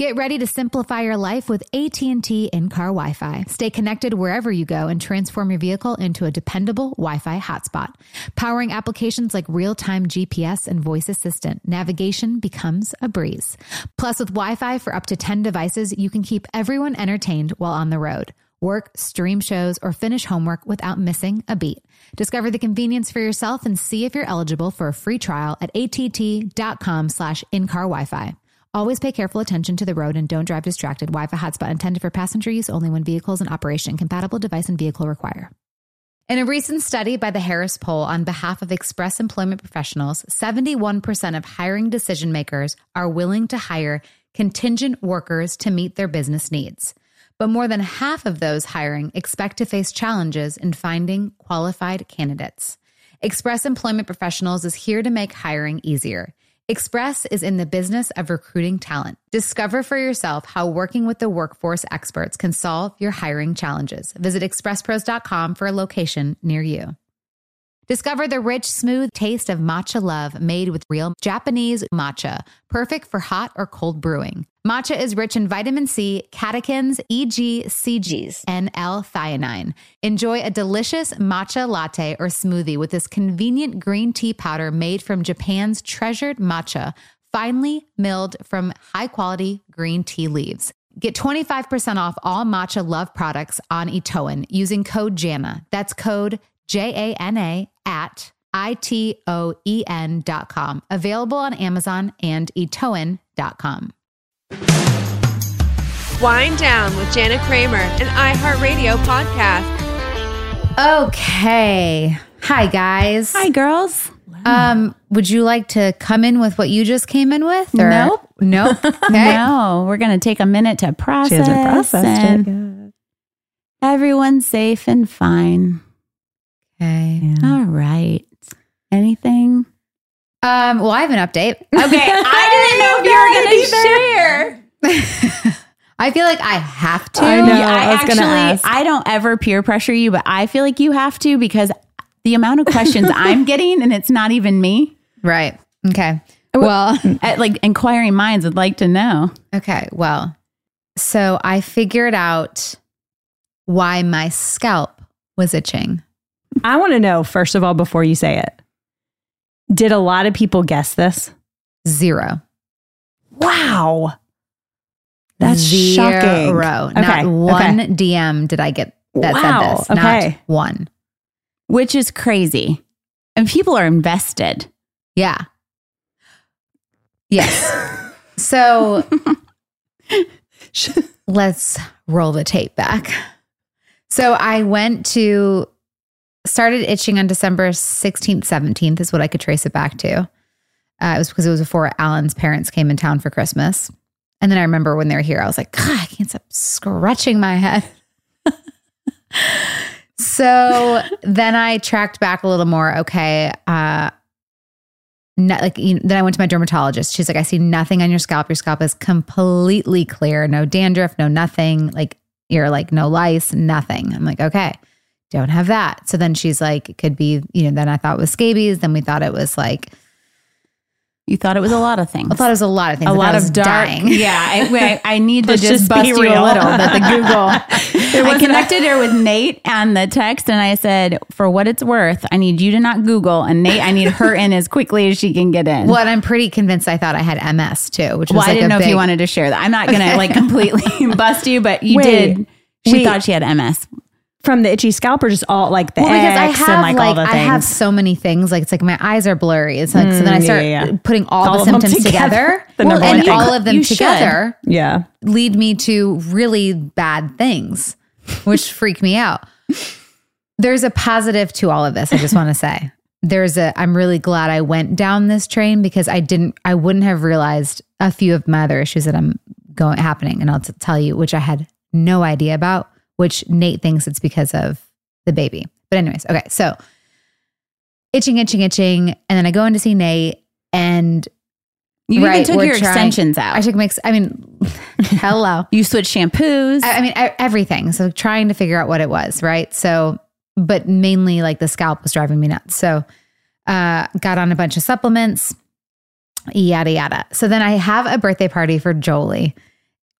Get ready to simplify your life with AT&T in-car Wi-Fi. Stay connected wherever you go and transform your vehicle into a dependable Wi-Fi hotspot. Powering applications like real-time GPS and voice assistant, navigation becomes a breeze. Plus, with Wi-Fi for up to 10 devices, you can keep everyone entertained while on the road. Work, stream shows, or finish homework without missing a beat. Discover the convenience for yourself and see if you're eligible for a free trial at att.com/in-car Wi-Fi. Always pay careful attention to the road and don't drive distracted. Wi-Fi hotspot intended for passenger use only when vehicles in operation. Compatible device and vehicle require. In a recent study by the Harris Poll on behalf of Express Employment Professionals, 71% of hiring decision makers are willing to hire contingent workers to meet their business needs. But more than half of those hiring expect to face challenges in finding qualified candidates. Express Employment Professionals is here to make hiring easier. Express is in the business of recruiting talent. Discover for yourself how working with the workforce experts can solve your hiring challenges. Visit expresspros.com for a location near you. Discover the rich, smooth taste of matcha love made with real Japanese matcha, perfect for hot or cold brewing. Matcha is rich in vitamin C, catechins, EGCGs, and L-theanine. Enjoy a delicious matcha latte or smoothie with this convenient green tea powder made from Japan's treasured matcha, finely milled from high-quality green tea leaves. Get 25% off all Matcha Love products on Itoen using code JANA. That's code JANA at itoen.com. Available on Amazon and itoen.com. Wind Down with Jana Kramer, an iHeartRadio podcast. Okay. Hi, guys. Hi, girls. Would you like to come in with what you just came in with? Or? Nope. Nope. Okay. No, we're going to take a minute to process. She hasn't processed it yet. Everyone's safe and fine. Okay. Yeah. All right. Anything? Well, I have an update. Okay. I didn't know if you were going to share. I feel like I have to. I know. Yeah, I was gonna ask. I don't ever peer pressure you, but I feel like you have to because the amount of questions I'm getting, and it's not even me. Right. Okay. Well, Like inquiring minds would like to know. okay. Well, so I figured out why my scalp was itching. I want to know, first of all, before you say it, did a lot of people guess this? 0. Wow. That's 0. shocking. Not Okay, one okay. DM did I get that Wow, said this. okay. Not one. Which is crazy. And people are invested. Yeah. Yes. So let's roll the tape back. So I started itching on December 16th, 17th is what I could trace it back to. It was because it was before Alan's parents came in town for Christmas. And then I remember when they were here, I was like, God, I can't stop scratching my head. So then I tracked back a little more. Okay. Then I went to my dermatologist. She's like, I see nothing on your scalp. Your scalp is completely clear. No dandruff, no nothing. Like you're like no lice, nothing. I'm like, okay, don't have that. So then she's like, it could be, then I thought it was scabies. Then we thought it was like, You thought it was a lot of things. I thought it was a lot of things. A I lot thought I was of dark. dying. Yeah, I need to Let's just just bust be you a real. little. But the Google. I connected her with Nate on the text, and I said, for what it's worth, I need you to not Google, and Nate, I need her in as quickly as she can get in. Well, and I'm pretty convinced I thought I had MS too, which was Well, I like didn't know if big, you wanted to share that. I'm not going to like completely bust you, but you Wait, did. She wait. thought she had MS. From the itchy scalp or just all like the Well, because I X have and like all the I things? have so many things. Like it's like my eyes are blurry. It's like so then I start yeah. putting all All the of them symptoms together. together, The number and one thing. all of them You should. together Yeah. lead me to really bad things, which freak me out. There's a positive to all of this. I just want to say I'm really glad I went down this train because I wouldn't have realized a few of my other issues that happening. And I'll tell you, which I had no idea about, which Nate thinks it's because of the baby. But anyways, okay. So itching. And then I go in to see Nate and You even took we're your trying- extensions out. I took hello. You switched shampoos. I mean, everything. So trying to figure out what it was, right? So, but mainly like the scalp was driving me nuts. So, got on a bunch of supplements, yada, yada. So then I have a birthday party for Jolie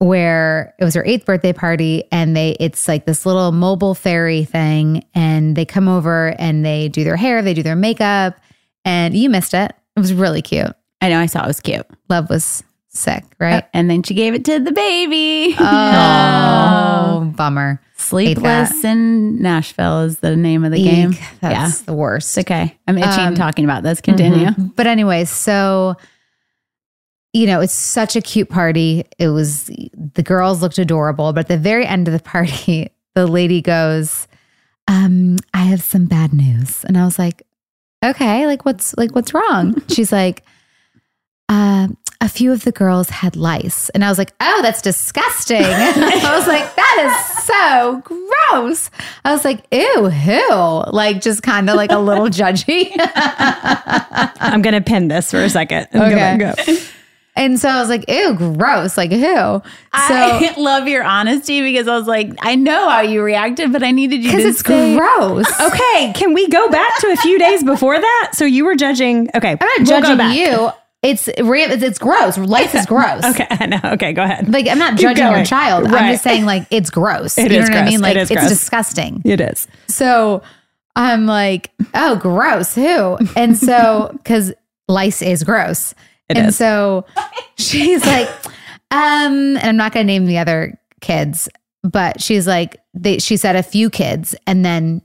where it was her 8th birthday party, and it's like this little mobile fairy thing, and they come over and they do their hair, they do their makeup, and you missed it. It was really cute. I know, I saw it was cute. Love was sick, right? And then she gave it to the baby. Oh, bummer. Sleepless in Nashville is the name of the game. That's the worst. It's okay. I'm itching talking about this. Continue. But anyway, so, it's such a cute party. The girls looked adorable, but at the very end of the party, the lady goes, I have some bad news. And I was like, okay, what's wrong? She's like, a few of the girls had lice. And I was like, oh, that's disgusting. I was like, that is so gross. I was like, ew, who? Just kind of a little judgy. I'm going to pin this for a second. Okay. Go. And so I was like, ew, gross. Who? So I love your honesty, because I was like, I know how you reacted, but I needed you to it's gross. Okay, can we go back to a few days before that? So you were judging. Okay, I'm not judging you. It's gross. Life is gross. Okay, I know. Okay, go ahead. I'm not judging your child. Right. I'm just saying it's gross. It you is know what gross. I mean? It's it's disgusting. It is. So I'm like, oh, gross. Who? And so, because lice is gross. It is. So she's like, and I'm not going to name the other kids, but she's like, she said a few kids, and then,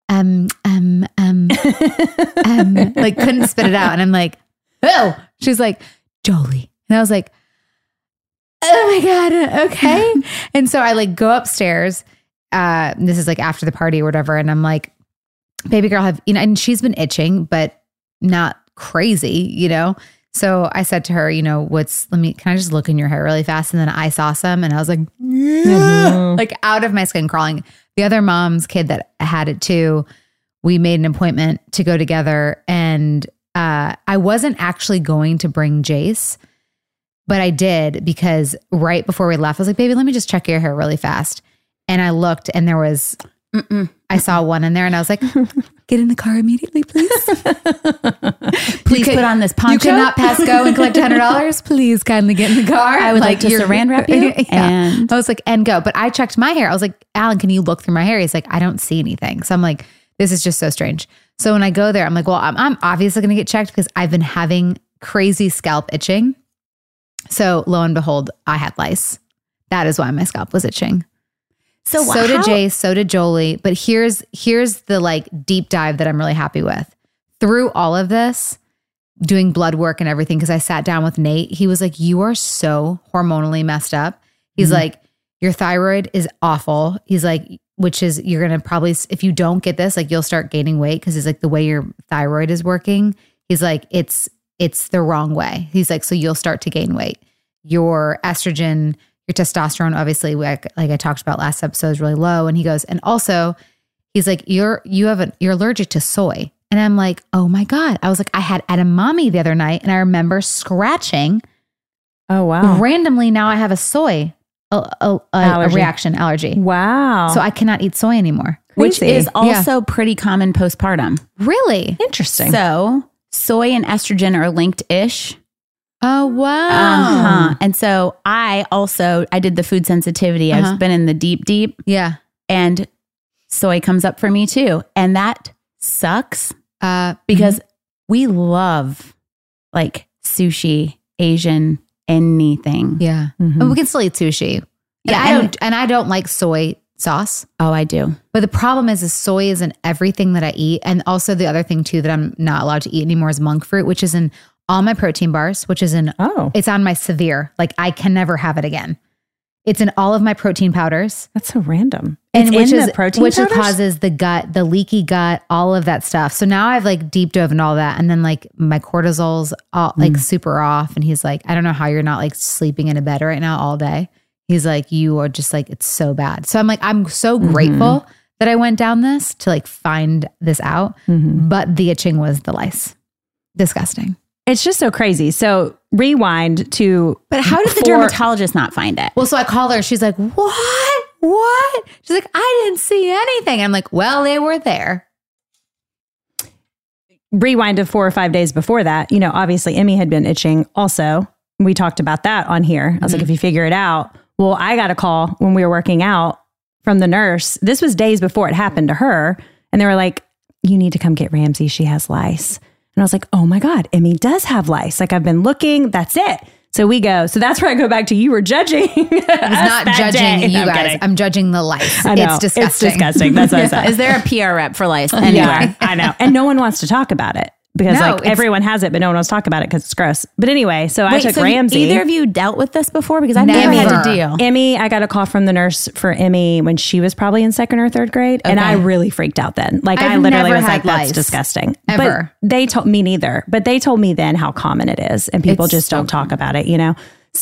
couldn't spit it out. And I'm like, oh, she's like, Jolie. And I was like, oh my God. Okay. And so I go upstairs. This is after the party or whatever. And I'm like, baby girl, and she's been itching, but not crazy, So I said to her, can I just look in your hair really fast? And then I saw some, and I was like, out of my skin crawling. The other mom's kid that had it too, we made an appointment to go together, and I wasn't actually going to bring Jace, but I did, because right before we left, I was like, baby, let me just check your hair really fast. And I looked, and there was, I saw one in there, and I was like, get in the car immediately, please. Please put on this poncho. You cannot pass go and collect $100. Please kindly get in the car. I would like to saran wrap you. Yeah. And I was like, and go. But I checked my hair. I was like, Alan, can you look through my hair? He's like, I don't see anything. So I'm like, this is just so strange. So when I go there, I'm like, well, I'm obviously going to get checked, because I've been having crazy scalp itching. So lo and behold, I had lice. That is why my scalp was itching. So did Jace, so did Jolie. But here's the deep dive that I'm really happy with. Through all of this, doing blood work and everything, because I sat down with Nate, he was like, you are so hormonally messed up. He's like, your thyroid is awful. He's like, which is, you're going to probably, if you don't get this, you'll start gaining weight, because it's the way your thyroid is working. He's like, it's the wrong way. He's like, so you'll start to gain weight. Your estrogen, your testosterone, obviously, like I talked about last episode, is really low. And he goes, and also he's like, you're allergic to soy. And I'm like, oh my God. I was like, I had edamame the other night, and I remember scratching. Oh, wow. Randomly, now I have a soy allergy. Wow. So I cannot eat soy anymore. Which is also pretty common postpartum. Really? Interesting. So soy and estrogen are linked-ish. Oh, wow. And so I did the food sensitivity. I've been in the deep. Yeah. And soy comes up for me too. And that sucks because we love sushi, Asian, anything. Yeah. And we can still eat sushi. Yeah. And I don't like soy sauce. Oh, I do. But the problem is soy is in everything that I eat. And also the other thing too that I'm not allowed to eat anymore is monk fruit, which is in all my protein bars, which is it's on my severe. I can never have it again. It's in all of my protein powders. That's so random. And which causes the gut, the leaky gut, all of that stuff. So now I've deep dove in all that. And then my cortisol's all super off. And he's like, I don't know how you're not sleeping in a bed right now all day. He's like, you are just it's so bad. So I'm like, I'm so grateful that I went down this to find this out. But the itching was the lice. Disgusting. It's just so crazy. So rewind to... But how did the dermatologist not find it? Well, so I call her. She's like, what? She's like, I didn't see anything. I'm like, well, they were there. Rewind to 4 or 5 days before that. Obviously Emmy had been itching also. We talked about that on here. I was like, if you figure it out, Well, I got a call when we were working out from the nurse. This was days before it happened to her. And they were like, you need to come get Ramsey. She has lice. And I was like, oh my God, Emmy does have lice. Like I've been looking, that's it. So we go. So that's where I go back to you were judging. I was not judging you guys. Kidding. I'm judging the lice. I know. It's disgusting. It's disgusting. That's what I said. Is there a PR rep for lice? Anyway. Yeah, I know. And no one wants to talk about it because No, like everyone has it, but no one wants to talk about it because it's gross. But anyway, so I took so Ramsey. Either of you dealt with this before? Because I've never had to deal. Emmy, I got a call from the nurse for Emmy when she was probably in 2nd or 3rd grade. And I really freaked out then. Like I literally never was like, had that's lice. disgusting. Ever. But they told me neither. But they told me then how common it is. And people It's just so don't talk about it, you know?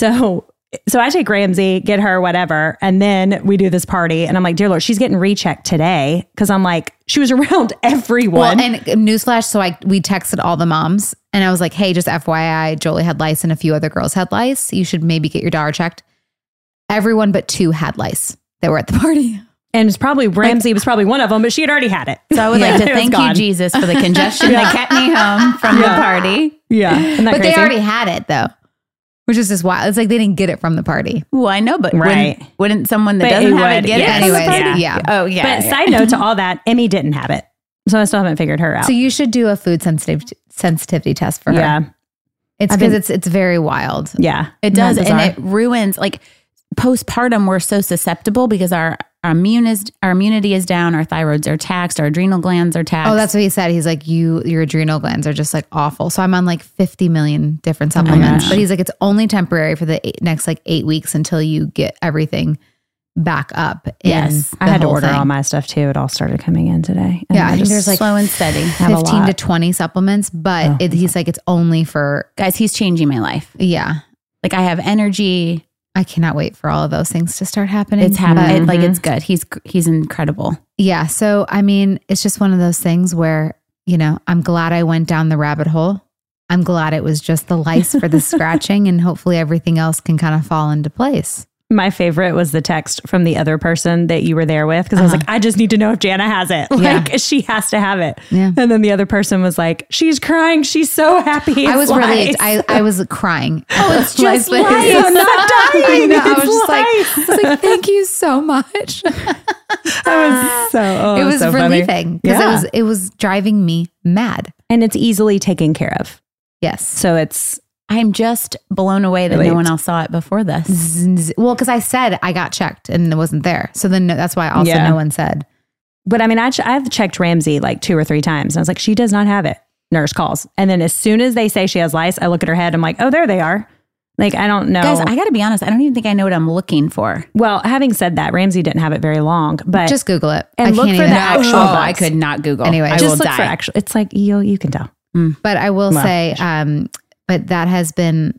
So I take Ramsey, get her, whatever. And then we do this party. And I'm like, dear Lord, she's getting rechecked today. Cause I'm like, she was around everyone. Well, and newsflash, so we texted all the moms and I was like, hey, just FYI, Jolie had lice and a few other girls had lice. You should maybe get your daughter checked. Everyone but 2 had lice that were at the party. And it's probably Ramsey was probably one of them, but she had already had it. So I would like to It was thank you, gone. Jesus, for the congestion that kept me home from the party. Yeah. Isn't that But crazy? they already had it though, which is just wild. It's like they didn't get it from the party. Well, I know, but Right. wouldn't someone that But doesn't it have would, it get yes. it from the Anyways, party? yeah. Oh, yeah. But side note to all that, Emmy didn't have it. So I still haven't figured her out. So you should do a food sensitivity test for her. Yeah. It's because it's very wild. Yeah. It does, Isn't and that it ruins like postpartum. We're so susceptible because our immunity is down, our thyroids are taxed, our adrenal glands are taxed. Oh, that's what he said. He's like, your adrenal glands are just like awful. So I'm on like 50 million different supplements, but he's like, it's only temporary for the next like 8 weeks until you get everything back up. Yes. I had to order all my stuff too. It all started coming in today. And Yeah, I think just there's like slow and steady. have a 15 to lot. 20 supplements, but he's like, it's only for, Guys, he's changing my life. yeah. Like I have energy. I cannot wait for all of those things to start happening. It's happening. Like it's good. He's incredible. Yeah. So, I mean, it's just one of those things where, you know, I'm glad I went down the rabbit hole. I'm glad it was just the lice for the scratching and hopefully everything else can kind of fall into place. My favorite was the text from the other person that you were there with. Cause I was like, I just need to know if Jana has it. Like she has to have it. Yeah. And then the other person was like, she's crying. She's so happy. I was It's really, lice. I was crying. Oh, it's just Lice. lice. I'm not I dying. know. I was It's just like, lice. I was like, thank you so much. I was so, It was so funny. relieving because it was driving me mad. And it's easily taken care of. Yes. So it's, I'm just blown away that no one else saw it before this. Well, because I said I got checked and it wasn't there. So then that's why also Yeah. no one said. but I mean, I've checked Ramsey like 2 or 3 times. And I was like, she does not have it. Nurse calls. And then as soon as they say she has lice, I look at her head. I'm like, oh, there they are. Like, I don't know. Guys, I got to be honest. I don't even think I know what I'm looking for. Well, having said that, Ramsey didn't have it very long, but Just Google it. And I look can't for even- the actual Oh, bugs. I could not Google. Anyway, I just will just look die. for actual. It's like you can tell. But I will Well, say, but that has been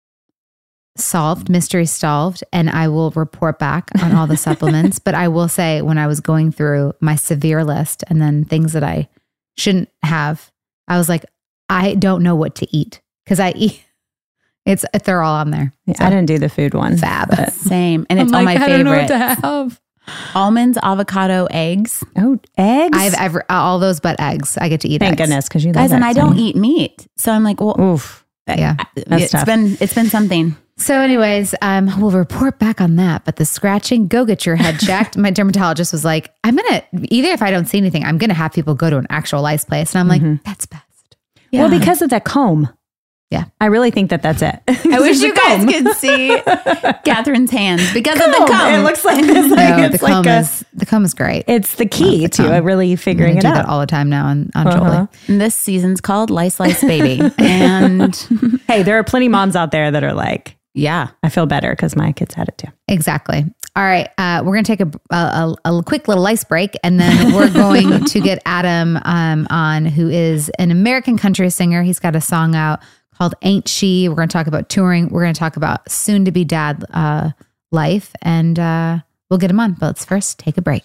solved, mystery solved, and I will report back on all the supplements. But I will say, when I was going through my severe list and then things that I shouldn't have, I was like, I don't know what to eat because I eat. They're all on there. Yeah, I didn't do the food one. Fab. but- Same. And it's I'm all like, my I don't know what favorites. to have. Almonds, avocado, eggs. Oh, eggs. I have all those but eggs. I get to eat Thank eggs. goodness, because you Guys, love and that I so don't much. eat meat. So I'm like, well, Oof. Yeah. it's tough. been something. So anyways, we'll report back on that. But the scratching, go get your head checked. My dermatologist was like, either if I don't see anything, I'm going to have people go to an actual lice place. And I'm like, that's best. Yeah. Well, because of that comb. Yeah. I really think that's it. I wish you guys could see Catherine's hands because of the comb. It looks like this. No, Like, the it's like comb is great. it's the key the to comb. really I figuring do it that out. all the time now on Jolie. And this season's called Lice Lice Baby. And Hey, there are plenty of moms out there that are like, yeah, I feel better because my kids had it too. Exactly. All right. We're going to take a quick little ice break, and then we're going to get Adam on, who is an American country singer. He's got a song out called Ain't She. We're going to talk about touring. We're going to talk about soon-to-be dad life, and we'll get him on. But let's first take a break.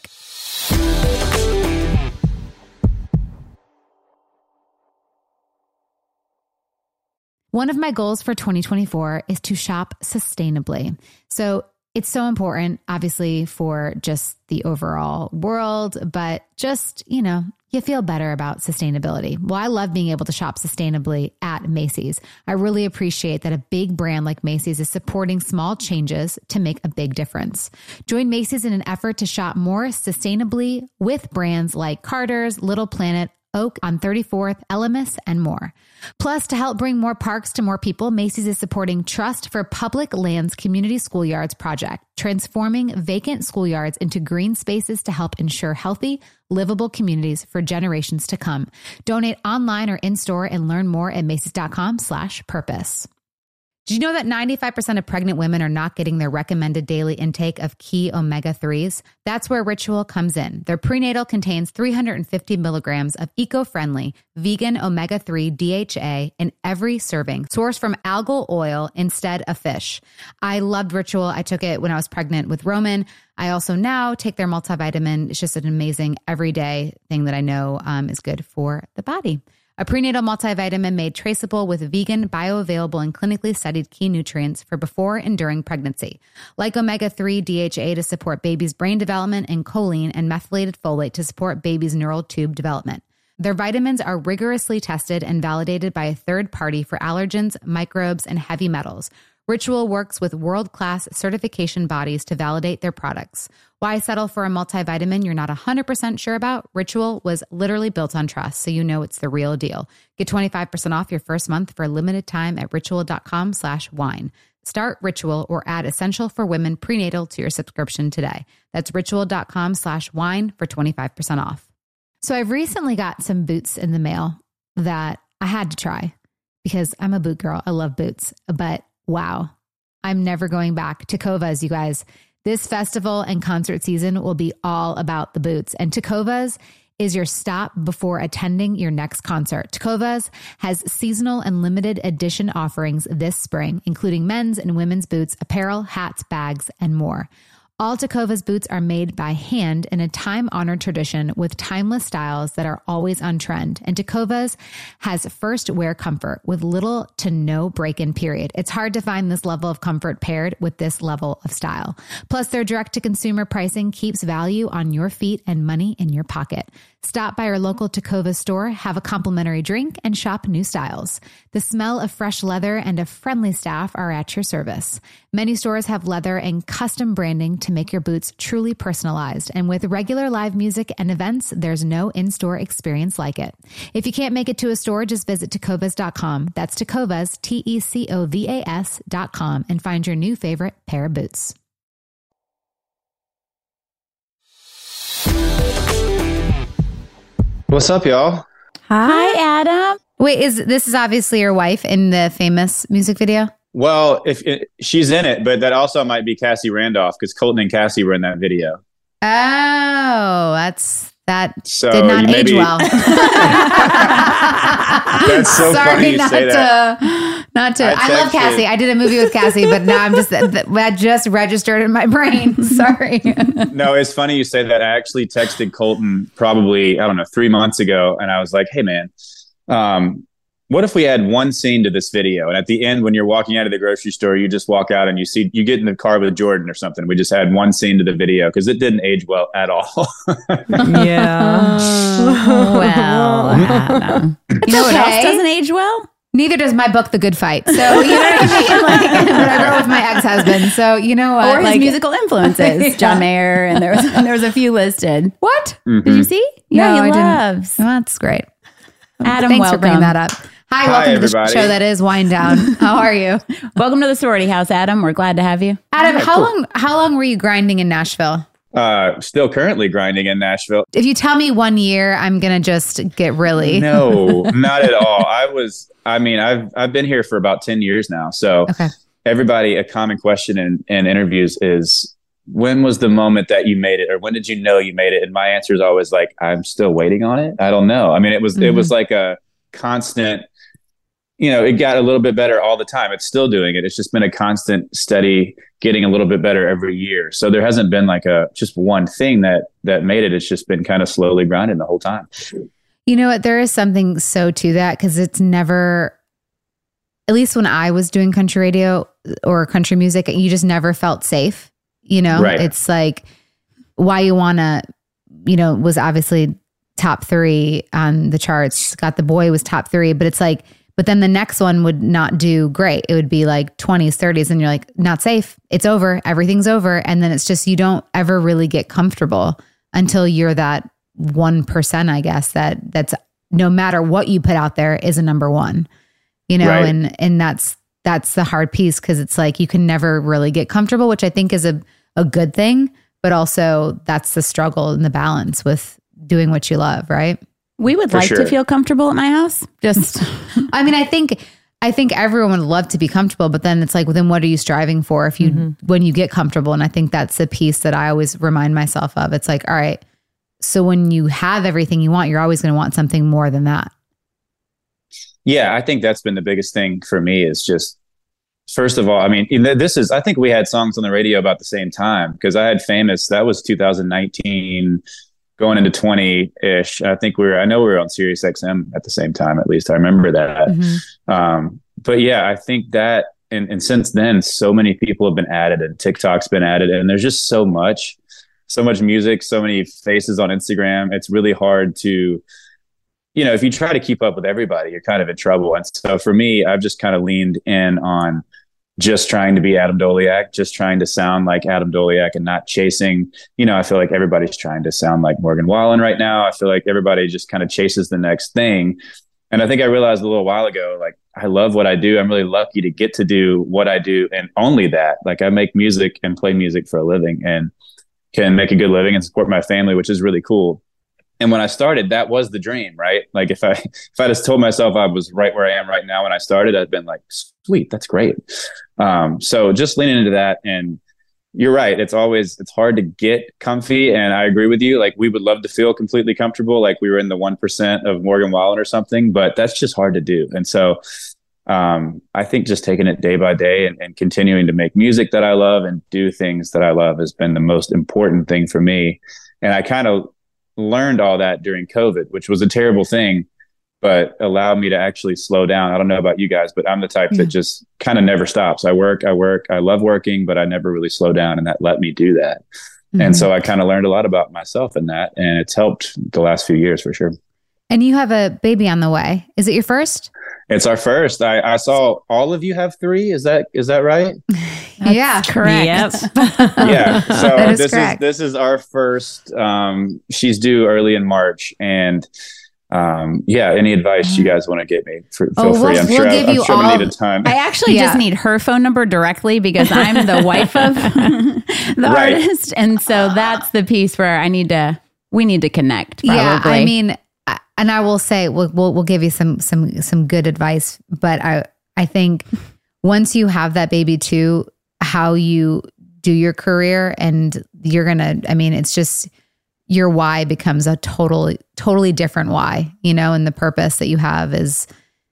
One of my goals for 2024 is to shop sustainably. So it's so important, obviously, for just the overall world, but just, you know, you feel better about sustainability. Well, I love being able to shop sustainably at Macy's. I really appreciate that a big brand like Macy's is supporting small changes to make a big difference. Join Macy's in an effort to shop more sustainably with brands like Carter's, Little Planet, Oak on 34th, Elemis, and more. Plus, to help bring more parks to more people, Macy's is supporting Trust for Public Lands Community Schoolyards project, transforming vacant schoolyards into green spaces to help ensure healthy, livable communities for generations to come. Donate online or in-store and learn more at Macy's.com/purpose. Did you know that 95% of pregnant women are not getting their recommended daily intake of key omega-3s? That's where Ritual comes in. Their prenatal contains 350 milligrams of eco-friendly vegan omega-3 DHA in every serving, sourced from algal oil instead of fish. I loved Ritual. I took it when I was pregnant with Roman. I also now take their multivitamin. It's just an amazing everyday thing that I know is good for the body. A prenatal multivitamin made traceable with vegan, bioavailable, and clinically studied key nutrients for before and during pregnancy, like omega-3 DHA to support baby's brain development and choline and methylated folate to support baby's neural tube development. Their vitamins are rigorously tested and validated by a third party for allergens, microbes, and heavy metals. Ritual works with world-class certification bodies to validate their products. Why settle for a multivitamin you're not 100% sure about? Ritual was literally built on trust, so you know it's the real deal. Get 25% off your first month for a limited time at ritual.com/wine. Start Ritual or add Essential for Women prenatal to your subscription today. That's ritual.com/wine for 25% off. So I've recently got some boots in the mail that I had to try because I'm a boot girl. I love boots, but wow, I'm never going back. Tecovas, you guys. This festival and concert season will be all about the boots. And Tecovas is your stop before attending your next concert. Tecovas has seasonal and limited edition offerings this spring, including men's and women's boots, apparel, hats, bags, and more. All Tecovas boots are made by hand in a time-honored tradition with timeless styles that are always on trend. And Tecovas has first wear comfort with little to no break-in period. It's hard to find this level of comfort paired with this level of style. Plus, their direct-to-consumer pricing keeps value on your feet and money in your pocket. Stop by your local Tecovas store, have a complimentary drink, and shop new styles. The smell of fresh leather and a friendly staff are at your service. Many stores have leather and custom branding to make your boots truly personalized. And with regular live music and events, there's no in-store experience like it. If you can't make it to a store, just visit Tecovas.com. That's Tecovas, Tecovas.com, and find your new favorite pair of boots. What's up, y'all? Hi, Adam. Wait, this is obviously your wife in the famous music video? Well, she's in it, but that also might be Cassie Randolph because Colton and Cassie were in that video. Oh, that did not age well. That's so funny you say that. I love Cassie. I did a movie with Cassie, but now that just registered in my brain. Sorry. No, it's funny you say that. I actually texted Colton probably, 3 months ago, and I was like, hey, man, what if we add one scene to this video? And at the end, when you're walking out of the grocery store, you just walk out and you get in the car with Jordan or something. We just add one scene to the video because it didn't age well at all. Yeah. Well, you know what else doesn't age well? Neither does my book, The Good Fight. So, you know what I mean? But I wrote with my ex-husband. So, you know what? Or his musical influences. John Mayer, and there was a few listed. What? Mm-hmm. Did you see? No, he I loves. didn't. Well, that's great. Adam, thanks welcome. for bringing that up. Hi, welcome everybody. to the show that is Wind Down. How are you? Welcome to the sorority house, Adam. We're glad to have you. Adam, how long were you grinding in Nashville? Still currently grinding in Nashville. If you tell me 1 year, I'm going to just get really... No, not at all. I've been here for about 10 years now. So Okay. Everybody, a common question in interviews is, when was the moment that you made it? Or when did you know you made it? And my answer is always like, I'm still waiting on it. I don't know. I mean, it was like a constant, it got a little bit better all the time. It's still doing it. It's just been a constant, steady, getting a little bit better every year. So there hasn't been like just one thing that made it. It's just been kind of slowly grinding the whole time. You know what? There is something so to that because it's never, at least when I was doing country radio or country music, you just never felt safe. Right. It's like Why You Wanna, was obviously top 3 on the charts. Got the Boy was top 3, but it's like, but then the next one would not do great. It would be like 20s, 30s, and you're like, not safe. It's over. Everything's over. And then it's just, you don't ever really get comfortable until you're that 1%, I guess, that's no matter what you put out there is a number one, Right. and that's the hard piece, because it's like you can never really get comfortable, which I think is a good thing, but also that's the struggle and the balance with doing what you love, right? We would For like sure. to feel comfortable at my house. Just I mean, I think everyone would love to be comfortable, but then it's like, well, then what are you striving for when you get comfortable? And I think that's the piece that I always remind myself of. It's like, all right, so when you have everything you want, you're always going to want something more than that. Yeah, I think that's been the biggest thing for me is just, first of all, I mean, I think we had songs on the radio about the same time, because I had Famous, that was 2019 going into 20-ish. I know we were on Sirius XM at the same time, at least I remember that. Mm-hmm. But yeah, I think that, and since then, so many people have been added, and TikTok's been added, and there's just so much music, so many faces on Instagram. It's really hard to, if you try to keep up with everybody, you're kind of in trouble. And so for me, I've just kind of leaned in on just trying to be Adam Doliak, just trying to sound like Adam Doliak and not chasing, I feel like everybody's trying to sound like Morgan Wallen right now. I feel like everybody just kind of chases the next thing. And I think I realized a little while ago, like, I love what I do. I'm really lucky to get to do what I do. And only that, like, I make music and play music for a living and can make a good living and support my family, which is really cool. And when I started, that was the dream, right? Like if I just told myself I was right where I am right now when I started, I'd been like, sweet, that's great. So just leaning into that. And you're right. It's hard to get comfy. And I agree with you. Like, we would love to feel completely comfortable, like we were in the 1% of Morgan Wallen or something, but that's just hard to do. And so I think just taking it day by day and continuing to make music that I love and do things that I love has been the most important thing for me. And I kind of learned all that during COVID, which was a terrible thing, but allowed me to actually slow down. I don't know about you guys, but I'm the type that just kind of never stops. I work. I love working, but I never really slow down, and that let me do that. Mm-hmm. And so I kind of learned a lot about myself in that, and it's helped the last few years for sure. And you have a baby on the way. Is it your first? It's our first. I saw all of you have 3. Is that right? Yeah, correct. Yep. Yeah. So correct. this is our first. She's due early in March, and any advice you guys want to give me? Feel free. I'm sure we need a ton. I actually just need her phone number directly, because I'm the wife of the artist, and so that's the piece where we need to connect. Probably. Yeah, I mean. And I will say, we'll give you some good advice, but I think once you have that baby too, how you do your career, and it's just your why becomes a totally different why, and the purpose that you have is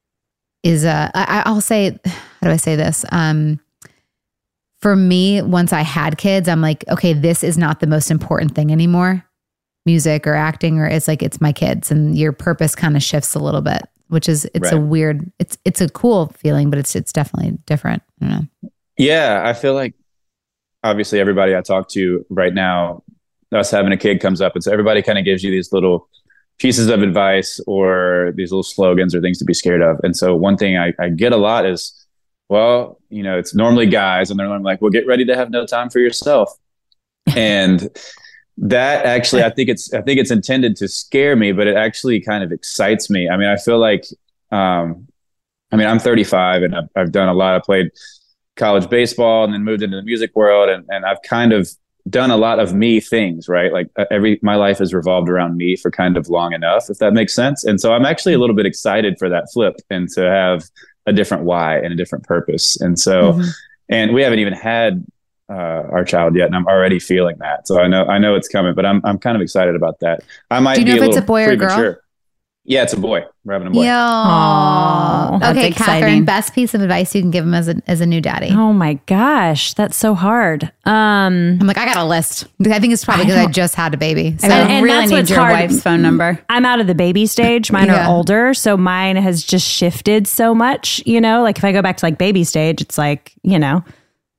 I'll say, how do I say this? For me, once I had kids, I'm like, okay, this is not the most important thing anymore. Music or acting, or it's my kids, and your purpose kind of shifts a little bit, which is a weird, it's a cool feeling, but it's definitely different. I don't know. Yeah, I feel like obviously everybody I talk to right now, us having a kid comes up, and so everybody kind of gives you these little pieces of advice or these little slogans or things to be scared of. And so one thing I get a lot is, well, it's normally guys, and they're like, well, get ready to have no time for yourself. And that actually, I think it's intended to scare me, but it actually kind of excites me. I mean, I feel like, I'm 35 and I've done a lot. I played college baseball and then moved into the music world. And I've kind of done a lot of me things, right? Like my life has revolved around me for kind of long enough, if that makes sense. And so I'm actually a little bit excited for that flip and to have a different why and a different purpose. And so, and we haven't even had our child yet, and I'm already feeling that. So I know it's coming, but I'm kind of excited about that. I might. Do you know if it's a boy or a girl? Yeah, it's a boy. We're having a boy. Yo. Okay, exciting. Catherine, best piece of advice you can give him as a new daddy. Oh my gosh, that's so hard. I'm like, I got a list. I think it's probably because I just had a baby. So I really that's need what's your hard. wife's phone number. I'm out of the baby stage. Mine are older, so mine has just shifted so much. Like if I go back to like baby stage, it's like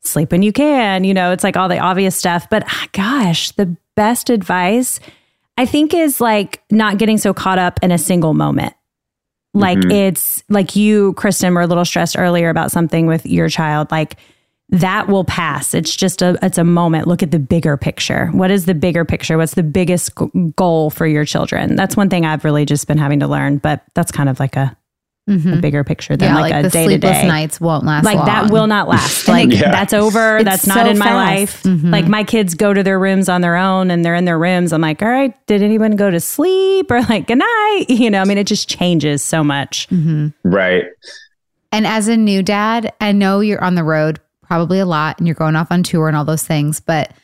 sleep when you can, it's like all the obvious stuff. But gosh, the best advice I think is like not getting so caught up in a single moment. Like it's like you, Kristen, were a little stressed earlier about something with your child. Like that will pass. It's just it's a moment. Look at the bigger picture. What is the bigger picture? What's the biggest goal for your children? That's one thing I've really just been having to learn, but that's kind of like a bigger picture than like a the day to day. Sleepless nights won't last like long. That will not last. Like that's over. It's that's not so in my fast. life. Like my kids go to their rooms on their own and they're in their rooms. I'm like, all right, did anyone go to sleep or like good night? I mean, it just changes so much. Right. And as a new dad, I know you're on the road probably a lot and you're going off on tour and all those things, but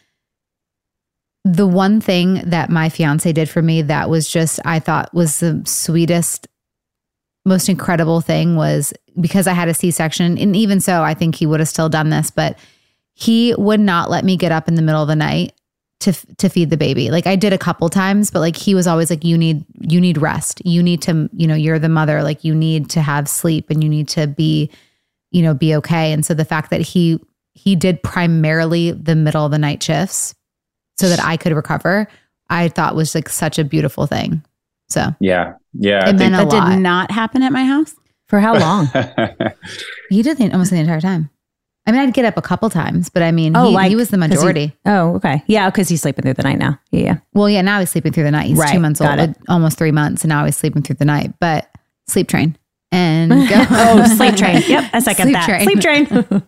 the one thing that my fiance did for me that was just, I thought was the sweetest, most incredible thing was because I had a C-section, and even so, I think he would have still done this, but he would not let me get up in the middle of the night to feed the baby. Like I did a couple times, but like he was always like, you need rest. You need to, you're the mother, like you need to have sleep and you need to be okay. And so the fact that he did primarily the middle of the night shifts so that I could recover, I thought was like such a beautiful thing. So yeah. It meant a That lot. did not happen at my house. For how long? He did almost the entire time. I mean, I'd get up a couple times, but I mean, he was the majority. Okay. Yeah, because he's sleeping through the night now. Yeah. Well, yeah, now he's sleeping through the night. He's Right, 2 months got old, it. almost 3 months, and now he's sleeping through the night. But sleep train and go. Sleep train. Yep. I second Sleep that. train. Sleep train.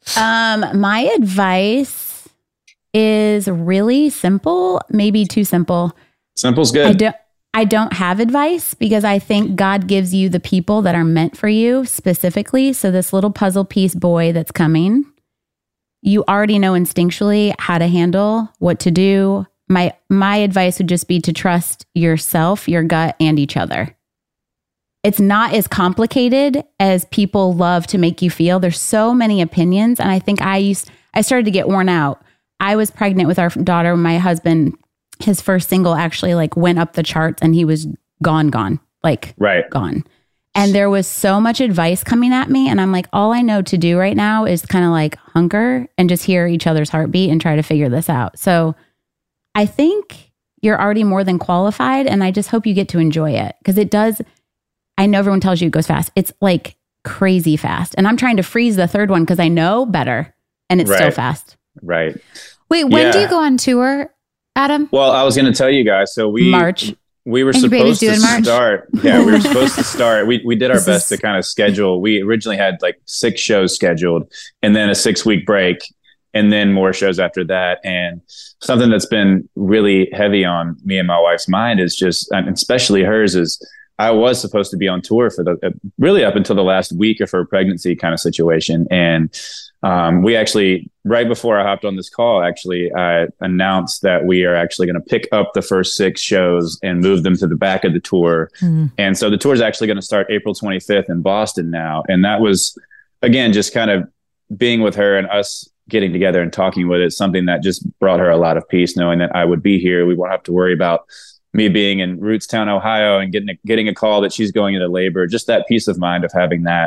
My advice is really simple, maybe too simple. Simple's good. I don't have advice because I think God gives you the people that are meant for you specifically. So this little puzzle piece boy that's coming, you already know instinctually how to handle, what to do. My advice would just be to trust yourself, your gut, and each other. It's not as complicated as people love to make you feel. There's so many opinions. And I think I started to get worn out. I was pregnant with our daughter. My husband, his first single actually like went up the charts and he was gone, like Right. gone. And there was so much advice coming at me. And I'm like, all I know to do right now is kind of like hunker and just hear each other's heartbeat and try to figure this out. So I think you're already more than qualified. And I just hope you get to enjoy it because it does. I know everyone tells you it goes fast. It's like crazy fast. And I'm trying to freeze the third one because I know better and it's still Right. fast. Right. Wait, when do Yeah. you go on tour, Adam? Well, I was going to tell you guys. So March. We were And your baby's supposed to due in March? start. Yeah, we were supposed to start. We did our This best is- to kind of schedule. We originally had like 6 shows scheduled and then a 6-week break and then more shows after that. And something that's been really heavy on me and my wife's mind is just, and especially hers, is I was supposed to be on tour for really up until the last week of her pregnancy kind of situation. And we actually, right before I hopped on this call, I announced that we are actually going to pick up the first 6 shows and move them to the back of the tour. And so the tour is actually going to start April 25th in Boston now. And that was, again, just kind of being with her and us getting together and talking with it, something that just brought her a lot of peace, knowing that I would be here. We won't have to worry about me being in Rootstown, Ohio, and getting a call that she's going into labor. Just that peace of mind of having that.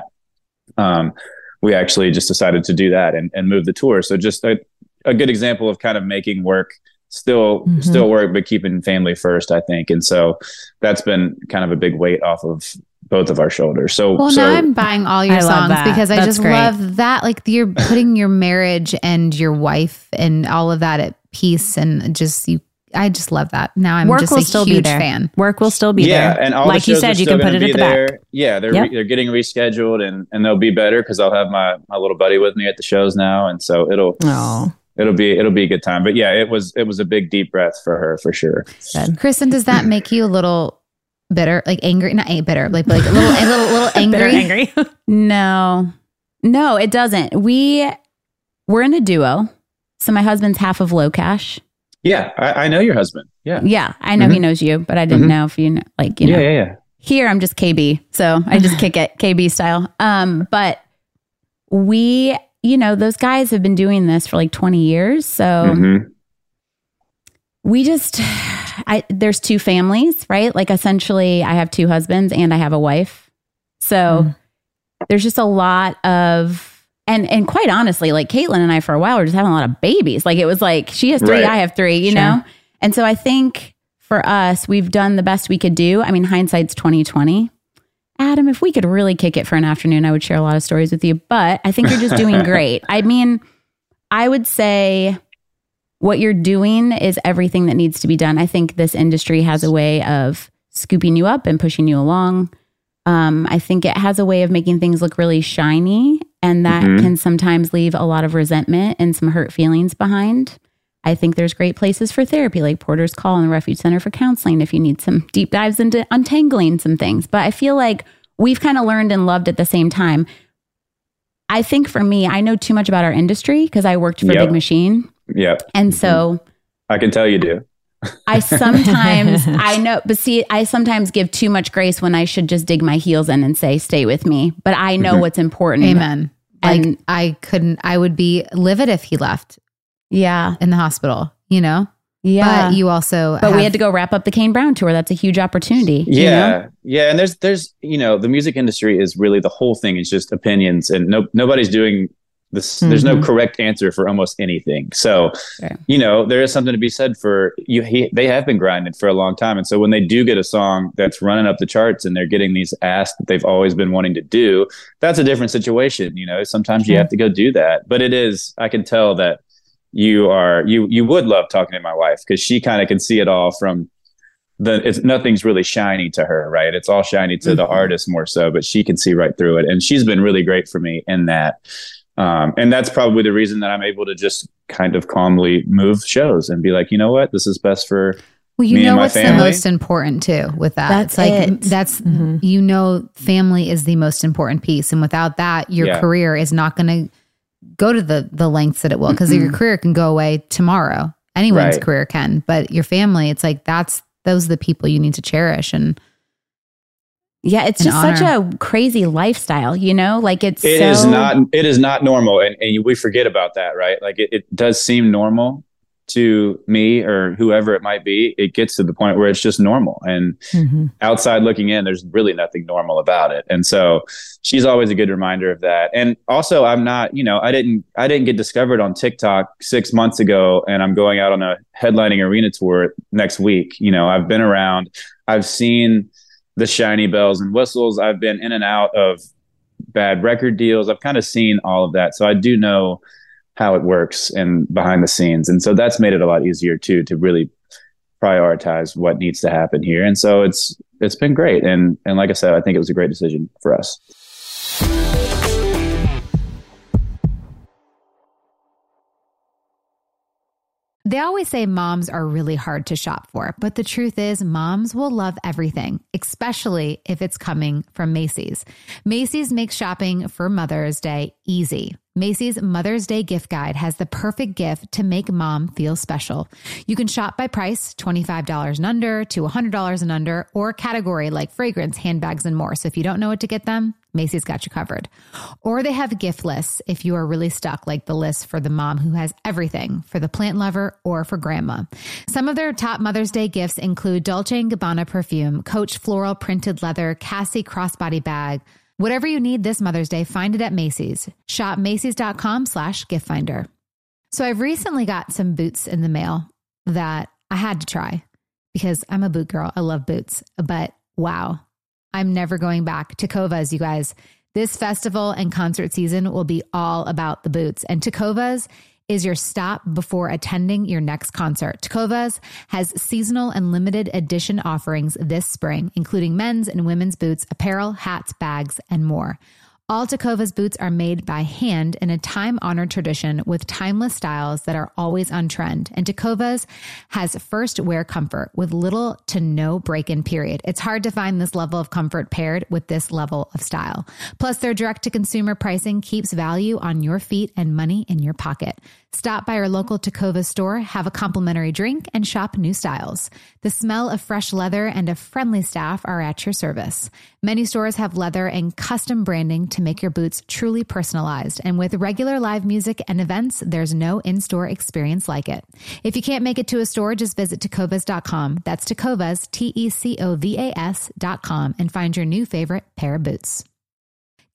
We actually just decided to do that and move the tour. So just a good example of kind of making work still work, but keeping family first, I think. And so that's been kind of a big weight off of both of our shoulders. So Now I'm buying all your I love songs that. because I That's just great. love that. Like you're putting your marriage and your wife and all of that at peace, and I just love that. Now I'm Work just will a still be huge there. fan. Work will still be there. and all like the you shows said, are you still can put gonna it at be the there. back. Yeah, they're Yep. they're getting rescheduled and they'll be better because I'll have my little buddy with me at the shows now, and so it'll be a good time. But yeah, it was a big deep breath for her for sure. Kristen, does that make you a little bitter, like angry? Not bitter, like a little angry. They're angry. No, it doesn't. We're in a duo. So my husband's half of Low Cash. Yeah, I know your husband. Yeah. Yeah, I know he knows you, but I didn't know if you know, like, you know. Yeah. Here I'm just KB, so I just kick it KB style. But we, those guys have been doing this for like 20 years. So we just, there's 2 families, right? Like essentially I have 2 husbands and I have a wife. So there's just a lot of And quite honestly, like Caitlin and I for a while were just having a lot of babies. Like it was like she has 3, Right. I have 3, you know? And so I think for us, we've done the best we could do. I mean, hindsight's 2020. Adam, if we could really kick it for an afternoon, I would share a lot of stories with you, but I think you're just doing great. I mean, I would say what you're doing is everything that needs to be done. I think this industry has a way of scooping you up and pushing you along. I think it has a way of making things look really shiny, and that can sometimes leave a lot of resentment and some hurt feelings behind. I think there's great places for therapy like Porter's Call and the Refuge Center for Counseling if you need some deep dives into untangling some things. But I feel like we've kind of learned and loved at the same time. I think for me, I know too much about our industry because I worked for Big Machine. Yep. And so I can tell you do. I sometimes, I know, but see, I sometimes give too much grace when I should just dig my heels in and say, stay with me. But I know what's important. Amen. And I would be livid if he left yeah. in the hospital, you know? Yeah. But you also, we had to go wrap up the Kane Brown tour. That's a huge opportunity. Yeah. You know? Yeah. And there's, you know, the music industry is really, the whole thing is just opinions, and nobody's doing this. There's no correct answer for almost anything. So, you know, there is something to be said for they have been grinding for a long time. And so when they do get a song that's running up the charts and they're getting these asks that they've always been wanting to do, that's a different situation. You know, sometimes you have to go do that, but I can tell that you would love talking to my wife, because she kind of can see it all from nothing's really shiny to her, right? It's all shiny to the artist more so, but she can see right through it. And she's been really great for me in that. And that's probably the reason that I'm able to just kind of calmly move shows and be like, you know what, this is best for me and my what's family. the most important too with that? That's it's like, it. that's, you know, family is the most important piece. And without that, your career is not going to go to the lengths that it will, because your career can go away tomorrow. Anyone's career can, but your family, it's like, those are the people you need to cherish. And yeah, it's just such a crazy lifestyle, you know, like it is not normal. And we forget about that, right? Like it does seem normal to me or whoever it might be. It gets to the point where it's just normal, and outside looking in, there's really nothing normal about it. And so she's always a good reminder of that. And also, I'm not, you know, I didn't get discovered on TikTok 6 months ago, and I'm going out on a headlining arena tour next week. You know, I've been around, I've seen the shiny bells and whistles. I've been in and out of bad record deals. I've kind of seen all of that. So I do know how it works and behind the scenes. And so that's made it a lot easier too, to really prioritize what needs to happen here. And so it's been great. And like I said, I think it was a great decision for us. They always say moms are really hard to shop for, but the truth is moms will love everything, especially if it's coming from Macy's. Macy's makes shopping for Mother's Day easy. Macy's Mother's Day gift guide has the perfect gift to make mom feel special. You can shop by price, $25 and under to $100 and under, or category like fragrance, handbags, and more. So if you don't know what to get them, Macy's got you covered. Or they have gift lists if you are really stuck, like the list for the mom who has everything, for the plant lover or for grandma. Some of their top Mother's Day gifts include Dolce & Gabbana perfume, Coach floral printed leather, Cassie crossbody bag. Whatever you need this Mother's Day, find it at Macy's. Shop Macy's.com/giftfinder. So I've recently got some boots in the mail that I had to try because I'm a boot girl. I love boots, but wow, I'm never going back. Tecovas, you guys. This festival and concert season will be all about the boots, and Tecovas is your stop before attending your next concert. Tecovas has seasonal and limited edition offerings this spring, including men's and women's boots, apparel, hats, bags, and more. All Tecovas boots are made by hand in a time-honored tradition with timeless styles that are always on trend. And Tecovas has first wear comfort with little to no break-in period. It's hard to find this level of comfort paired with this level of style. Plus, their direct-to-consumer pricing keeps value on your feet and money in your pocket. Stop by your local Tecovas store, have a complimentary drink, and shop new styles. The smell of fresh leather and a friendly staff are at your service. Many stores have leather and custom branding to make your boots truly personalized. And with regular live music and events, there's no in-store experience like it. If you can't make it to a store, just visit Tecovas.com. That's Tecovas, Tecovas.com, and find your new favorite pair of boots.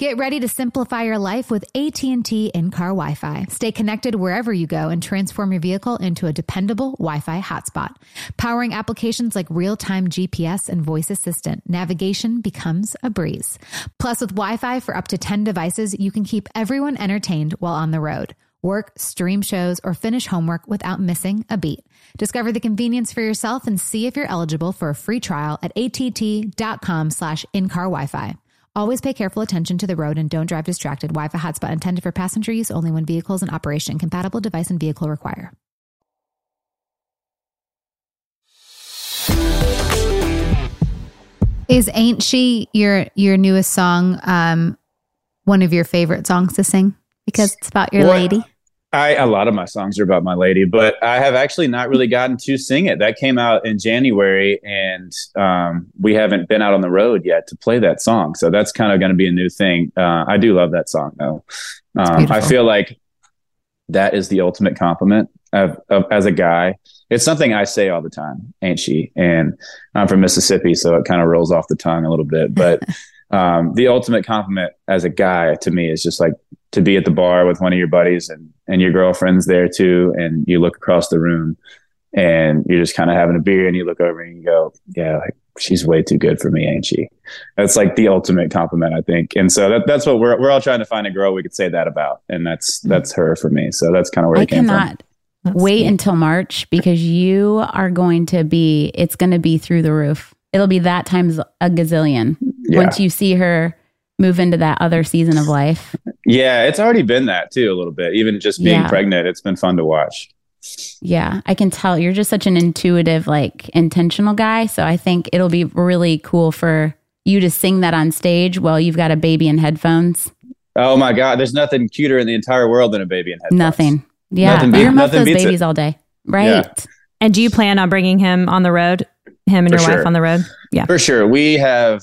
Get ready to simplify your life with AT&T in-car Wi-Fi. Stay connected wherever you go and transform your vehicle into a dependable Wi-Fi hotspot. Powering applications like real-time GPS and voice assistant, navigation becomes a breeze. Plus, with Wi-Fi for up to 10 devices, you can keep everyone entertained while on the road. Work, stream shows, or finish homework without missing a beat. Discover the convenience for yourself and see if you're eligible for a free trial at att.com/in-car Wi-Fi. Always pay careful attention to the road and don't drive distracted. Wi-Fi hotspot intended for passenger use only when vehicles in operation. Compatible device and vehicle require. Is Ain't She your newest song one of your favorite songs to sing? Because it's about your lady? A lot of my songs are about my lady, but I have actually not really gotten to sing it. That came out in January, and we haven't been out on the road yet to play that song. So that's kind of going to be a new thing. I do love that song, though. I feel like that is the ultimate compliment as a guy. It's something I say all the time, ain't she? And I'm from Mississippi, so it kind of rolls off the tongue a little bit. But the ultimate compliment as a guy to me is just like to be at the bar with one of your buddies and your girlfriend's there too. And you look across the room and you're just kind of having a beer and you look over and you go, yeah, like she's way too good for me, ain't she? That's like the ultimate compliment, I think. And so that's what we're all trying to find a girl we could say that about. And that's her for me. So that's kind of where it came from. I cannot wait until March because you are going to be, it's going to be through the roof. It'll be that times a gazillion once you see her move into that other season of life. Yeah, it's already been that too a little bit. Even just being pregnant, it's been fun to watch. Yeah, I can tell you're just such an intuitive, like intentional guy. So I think it'll be really cool for you to sing that on stage while you've got a baby in headphones. Oh my God, there's nothing cuter in the entire world than a baby in headphones. Nothing. Yeah, you're with those babies all day. Right. Yeah. And do you plan on bringing him on the road? Him and your wife on the road? Yeah. For sure. We've kind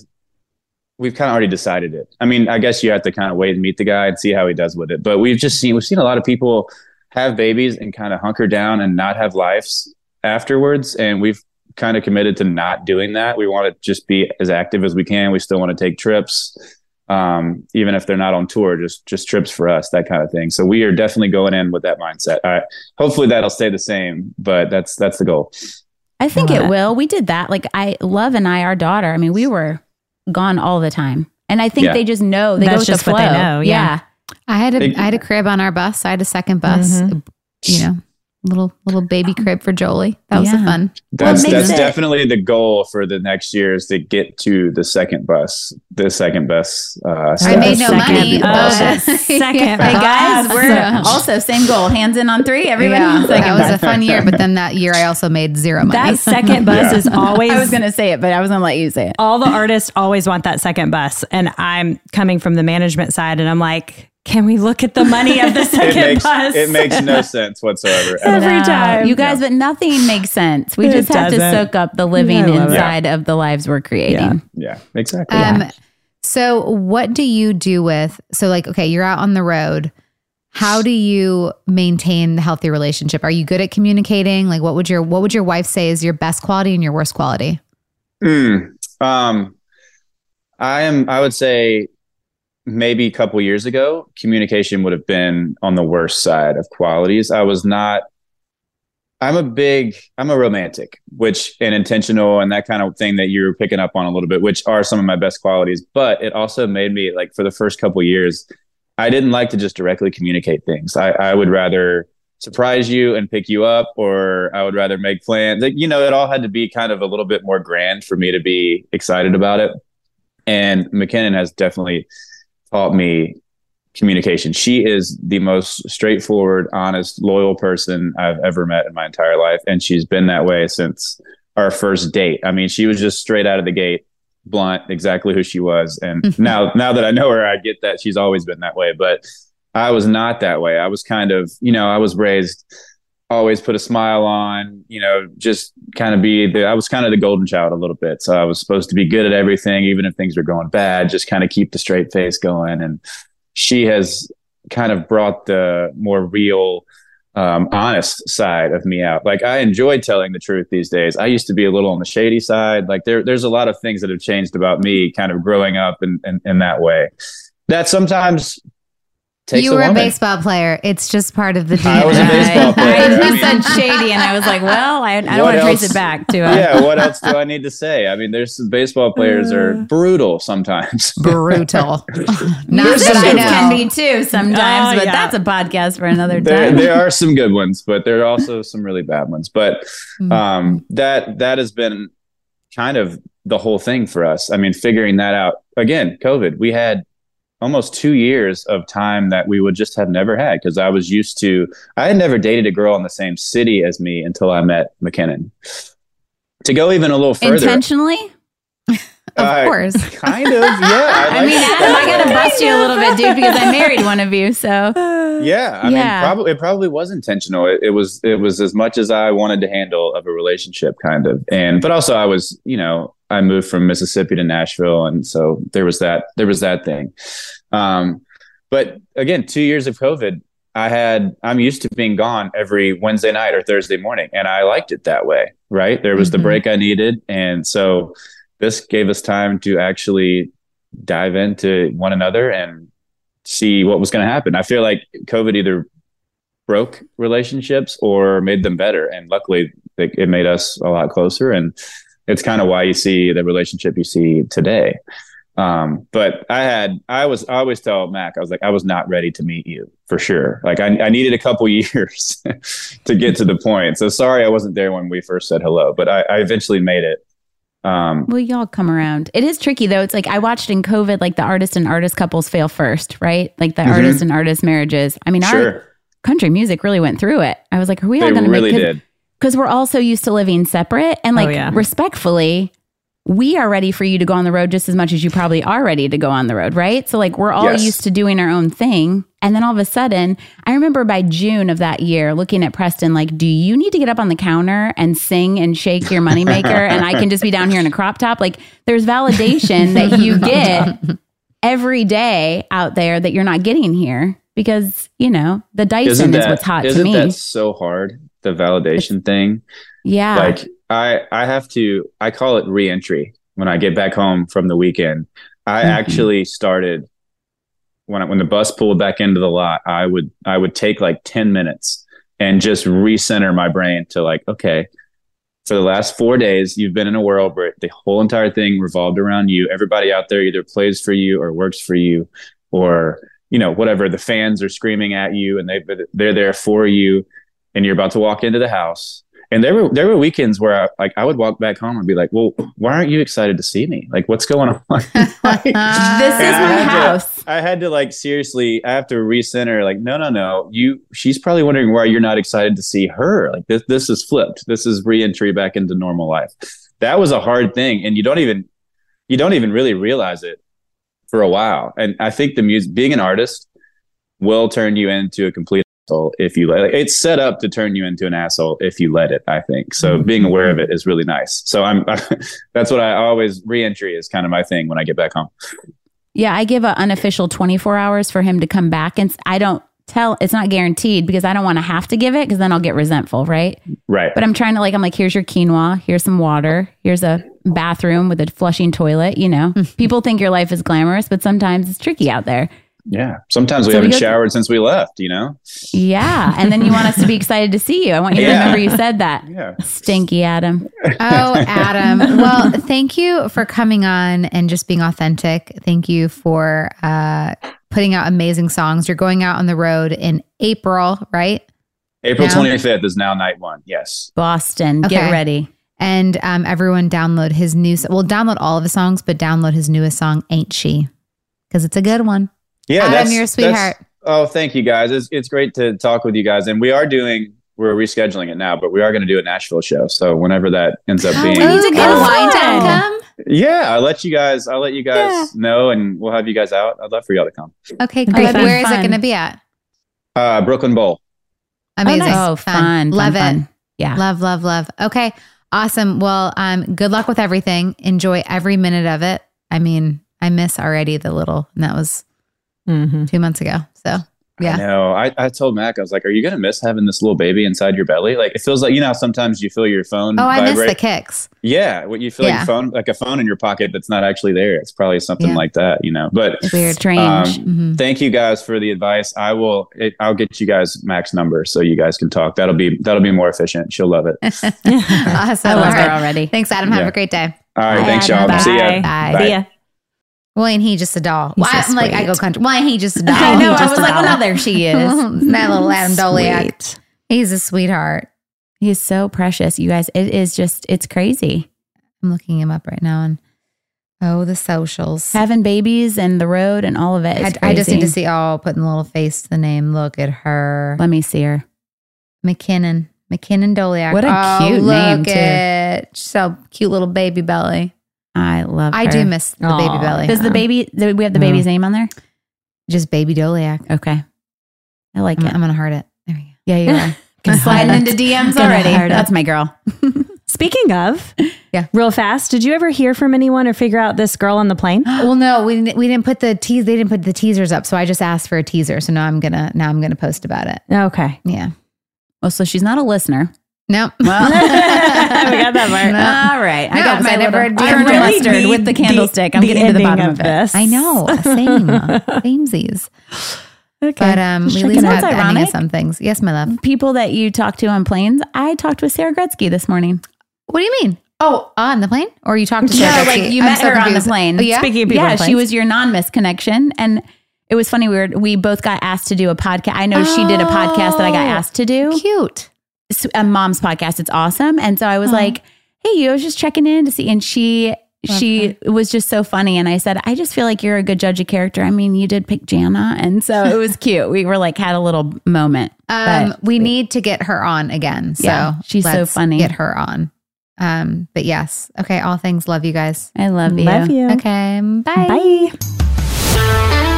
of already decided it. I mean, I guess you have to kind of wait and meet the guy and see how he does with it. But we've seen a lot of people have babies and kind of hunker down and not have lives afterwards. And we've kind of committed to not doing that. We want to just be as active as we can. We still want to take trips, even if they're not on tour, just trips for us, that kind of thing. So we are definitely going in with that mindset. Hopefully that'll stay the same, but that's the goal. I think it will. We did that. Like Love and our daughter, I mean, we were gone all the time. And I think they just know. They go with the flow. What they know. Yeah. I had a crib on our bus. I had a second bus, little baby crib for Jolie. That was fun. That's definitely the goal for the next year is to get to the second bus. I made no money. Second. Hey guys, we're also same goal. Hands in on 3. Everybody. Yeah, that was a fun year. But then that year I also made zero money. That second bus is always. I was going to say it, but I was going to let you say it. All the artists always want that second bus, and I'm coming from the management side, and I'm like, can we look at the money of the second bus? It makes no sense whatsoever. Every time. You guys, but nothing makes sense. We just have to soak up the living inside of the lives we're creating. Yeah, exactly. So what do you do you're out on the road. How do you maintain the healthy relationship? Are you good at communicating? Like what would your wife say is your best quality and your worst quality? I would say maybe a couple years ago, communication would have been on the worst side of qualities. I'm a romantic, and intentional and that kind of thing that you're picking up on a little bit, which are some of my best qualities. But it also made me like for the first couple of years, I didn't like to just directly communicate things. I would rather surprise you and pick you up, or I would rather make plans. It all had to be kind of a little bit more grand for me to be excited about it. And McKinnon has definitely taught me communication. She is the most straightforward, honest, loyal person I've ever met in my entire life. And she's been that way since our first date. I mean, she was just straight out of the gate, blunt, exactly who she was. And now that I know her, I get that she's always been that way. But I was not that way. I was kind of, I was raised, always put a smile on, just kind of I was kind of the golden child a little bit. So I was supposed to be good at everything, even if things were going bad, just kind of keep the straight face going. And she has kind of brought the more real, honest side of me out. Like I enjoy telling the truth these days. I used to be a little on the shady side. Like there's a lot of things that have changed about me kind of growing up in that way. that sometimes takes You were a woman. baseball player. It's just part of the DNA. I was a baseball player. I I just said shady, and I was like, well, I don't want to trace it back to Yeah, what else do I need to say? I mean, there's some baseball players are brutal sometimes. Brutal. Not Musicians that I know. can be too sometimes, but yeah. that's a podcast for another there, time. there are some good ones, but there are also some really bad ones. But that has been kind of the whole thing for us. I mean, figuring that out. Again, COVID, we had almost 2 years of time that we would just have never had, because I had never dated a girl in the same city as me until I met McKinnon. To go even a little further. Intentionally? Of course. Kind of, yeah. I mean, Adam, I got to bust you a little bit, dude, because I married one of you. So Yeah, I mean, it probably was intentional. It was as much as I wanted to handle of a relationship, kind of. But also I was, I moved from Mississippi to Nashville, and so there was that thing. But again, 2 years of COVID, I'm used to being gone every Wednesday night or Thursday morning, and I liked it that way, right? There was the break I needed, and so this gave us time to actually dive into one another and see what was going to happen. I feel like COVID either broke relationships or made them better. And luckily it made us a lot closer. And it's kind of why you see the relationship you see today. But I always tell Mac, I was like, I was not ready to meet you for sure. Like I needed a couple years to get to the point. So sorry, I wasn't there when we first said hello, but I eventually made it. well, y'all come around. It is tricky though. It's like I watched in COVID, like the artist and artist couples fail first, right? Like the artist and artist marriages. I mean, our country music really went through it. I was like, are we all going to really make did. Because we're all so used to living separate, and like respectfully, we are ready for you to go on the road just as much as you probably are ready to go on the road, right? So like we're all used to doing our own thing. And then all of a sudden, I remember by June of that year looking at Preston like, do you need to get up on the counter and sing and shake your moneymaker and I can just be down here in a crop top? Like there's validation that you get every day out there that you're not getting here because, the Dyson is what's hot to me. Isn't that so hard, the validation thing? Yeah. Like I call it re-entry. When I get back home from the weekend, I actually started when the bus pulled back into the lot, I would take like 10 minutes and just recenter my brain to like, okay, for the last 4 days, you've been in a world where the whole entire thing revolved around you. Everybody out there either plays for you or works for you or, whatever. The fans are screaming at you and they're there for you and you're about to walk into the house. And there were weekends where I would walk back home and be like, well, why aren't you excited to see me? Like, what's going on? This is my house. I had to like, seriously, I have to recenter like, no. She's probably wondering why you're not excited to see her. Like this is flipped. This is re-entry back into normal life. That was a hard thing. And you don't even really realize it for a while. And I think being an artist will turn you into a complete asshole if you let it. It's set up to turn you into an asshole if you let it, I think. So being aware of it is really nice. So that's what I always, re-entry is kind of my thing when I get back home. Yeah, I give an unofficial 24 hours for him to come back. And I don't tell, it's not guaranteed because I don't want to have to give it because then I'll get resentful, right? Right. But I'm trying to I'm like, here's your quinoa, here's some water, here's a bathroom with a flushing toilet, People think your life is glamorous, but sometimes it's tricky out there. Yeah. Sometimes we haven't showered since we left, Yeah. And then you want us to be excited to see you. I want you to remember you said that. Yeah. Stinky Adam. Oh, Adam. Well, thank you for coming on and just being authentic. Thank you for putting out amazing songs. You're going out on the road in April, right? April 25th is now night one. Yes. Boston. Okay. Get ready. And everyone download his download all of his songs, but download his newest song, Ain't She? Because it's a good one. Yeah, Adam, you're a sweetheart. Oh, thank you guys. It's great to talk with you guys. And we're rescheduling it now, but we are going to do a Nashville show. So whenever that ends up being, Wine Time come? Yeah, I'll let you guys know, and we'll have you guys out. I'd love for y'all to come. Okay, great. Where is it going to be at? Brooklyn Bowl. Amazing. Oh, fun. Love it. Fun. Yeah. Love. Okay. Awesome. Well, good luck with everything. Enjoy every minute of it. I mean, I miss already and that was 2 months ago. So Yeah. I know. I told Mac, I was like, are you going to miss having this little baby inside your belly? Like, it feels like, you know, how sometimes you feel your phone Oh, I vibrate. miss the kicks. Yeah. What you feel Yeah. like a phone in your pocket that's not actually there. It's probably something Yeah. like that, you know, but It's weird. Strange. thank you guys for the advice. I'll get you guys Mac's number so you guys can talk. That'll be more efficient. She'll love it. Awesome. I love All her right. already. Thanks, Adam. Have Yeah. a great day. All right. Bye, Thanks, Adam. y'all. See ya. Bye. See ya. Well, ain't he just a doll? He's Why, so I'm like, I sweet. go country. Why ain't he just a doll? I know. I Just was a like, doll. well, no, there she is. That little Adam Doliak. Sweet. He's a sweetheart. He's so precious, you guys. It is just, it's crazy. I'm looking him up right now. And the socials. Having babies and the road and all of it. Is I just need to crazy. see, putting the little face to the name. Look at her. Let me see her. McKinnon Doliak. What a cute name, Look too. at so cute little baby belly. I love her. I do miss the baby Aw. belly. Does the baby, we have the baby's name on there? Just baby Doliak. Okay. I like I'm it. going to heart it. There we go. Yeah, you are. Gonna Sliding heart into DMs Gonna already. heart it. That's my girl. Speaking of, Yeah. real fast, did you ever hear from anyone or figure out this girl on the plane? Well, no, we didn't put the tease. They didn't put the teasers up, so I just asked for a teaser. So now I'm gonna post about it. Okay. Yeah. Well, so she's not a listener. Nope. Well, we got that part. all right. I No, got because my I never little did iron really mustard need with the candlestick. I'm the getting to the ending bottom of it. this. I know. Samesies. Okay. But Just we checking leave out. out the ending Ironic. of some things. Yes, my love. People that you talk to on planes. I talked with Sarah Gretzky this morning. What do you mean? Oh, on the plane? Or you talked to Sarah No, Gretzky? like you I'm met so her on the confused. plane. Oh, yeah? Speaking of people Yeah, on she planes. was your non-miss connection. And it was funny. We both got asked to do a podcast. I know she did a podcast that I got asked to do. Cute. A mom's podcast. It's awesome. And so I was like, hey, I was just checking in to see. And she was just so funny. And I said, I just feel like you're a good judge of character. I mean, you did pick Jana. And so it was cute. We were like, had a little moment. But We need to get her on again. So Yeah, she's so let's funny. Get her on. But yes. Okay. All things. Love you guys. I love you. Love you. Okay. Bye. Bye.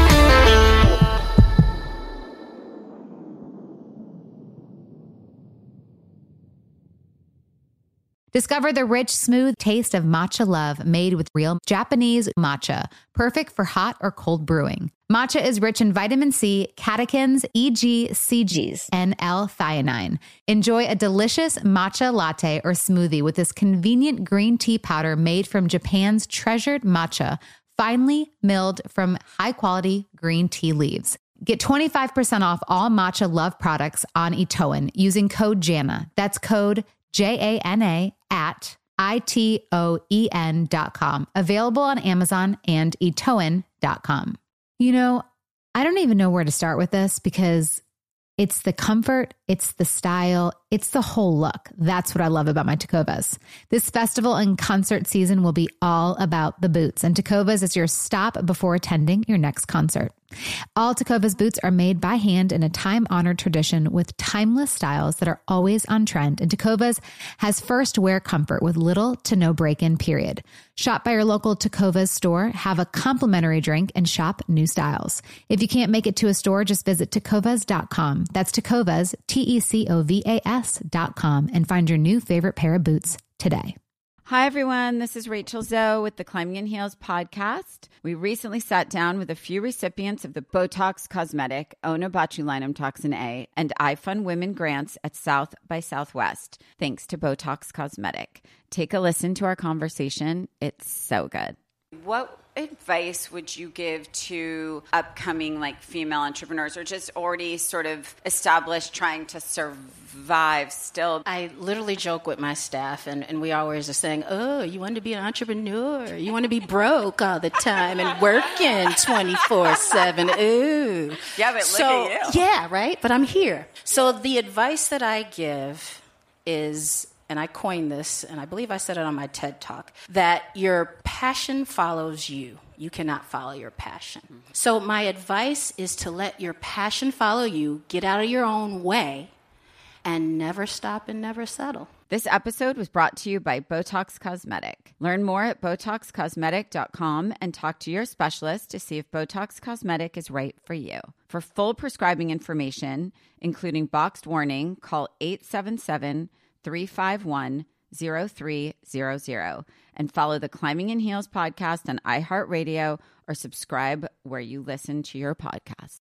Discover the rich, smooth taste of matcha love made with real Japanese matcha, perfect for hot or cold brewing. Matcha is rich in vitamin C, catechins, EGCGs, and L-theanine. Enjoy a delicious matcha latte or smoothie with this convenient green tea powder made from Japan's treasured matcha, finely milled from high-quality green tea leaves. Get 25% off all Matcha Love products on Itoen using code JANA. That's code JANA at itoen.com. Available on Amazon and itoen.com. You know, I don't even know where to start with this because it's the comfort, it's the style, it's the whole look. That's what I love about my Tecovas. This festival and concert season will be all about the boots, and Tecovas is your stop before attending your next concert. All Tecovas boots are made by hand in a time-honored tradition with timeless styles that are always on trend, and Tecovas has first wear comfort with little to no break-in period. Shop by your local Tecovas store, have a complimentary drink, and shop new styles. If you can't make it to a store, just visit tecovas.com. That's Tecovas, TECOVAS.com, and find your new favorite pair of boots today. Hi, everyone. This is Rachel Zoe with the Climbing in Heels podcast. We recently sat down with a few recipients of the Botox Cosmetic, Onabotulinum Toxin A, and I Fund Women grants at South by Southwest, thanks to Botox Cosmetic. Take a listen to our conversation. It's so good. What advice would you give to upcoming female entrepreneurs or just already sort of established trying to survive still? I literally joke with my staff, and we always are saying, oh, you want to be an entrepreneur? You want to be broke all the time and working 24/7? Ooh. Yeah, but look at you. Yeah, right? But I'm here. So the advice that I give is, and I coined this, and I believe I said it on my TED Talk, that your passion follows you. You cannot follow your passion. So my advice is to let your passion follow you, get out of your own way, and never stop and never settle. This episode was brought to you by Botox Cosmetic. Learn more at BotoxCosmetic.com and talk to your specialist to see if Botox Cosmetic is right for you. For full prescribing information, including boxed warning, call 877-351-0300 and follow the Climbing in Heels podcast on iHeartRadio or subscribe where you listen to your podcast.